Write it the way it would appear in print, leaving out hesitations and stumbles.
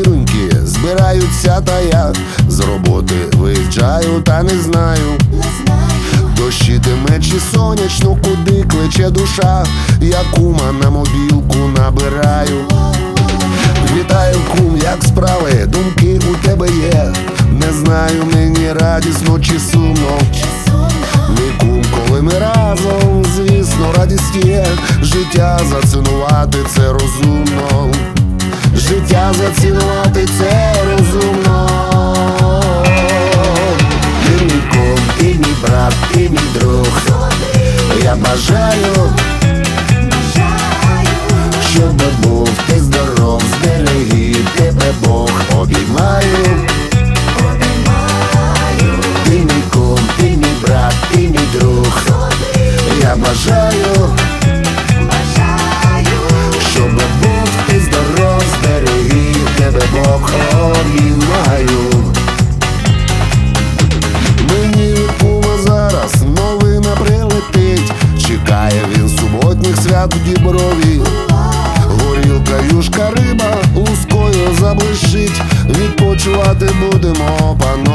зіроньки збираються, та я з роботи виїжджаю, та не знаю, дощі дме чи сонячно, куди кличе душа. Я кума на мобілку набираю. Вітаю, кум, як справи, думки у тебе є? Не знаю, мені радісно чи сумно. Мій кум, коли ми разом, звісно, радість є. Життя зацінувати – це розумно. Життя зацінувати – це розумно. Ти мій кум, ти мій брат, ти мій друг. Я бажаю, щоб був ти здоров, зберіги тебе Бог. Обіймаю. Ти мій кум, ти мій брат, ти мій друг. Я бажаю, щоб був ти здоров, зберіги тебе Бог. Обіймаю. Мені від кума зараз новина прилетить. Чекає він суботніх свят в Діброві. Горілка, юшка, риба лускою заблищить. Відпочивати будемо, панове.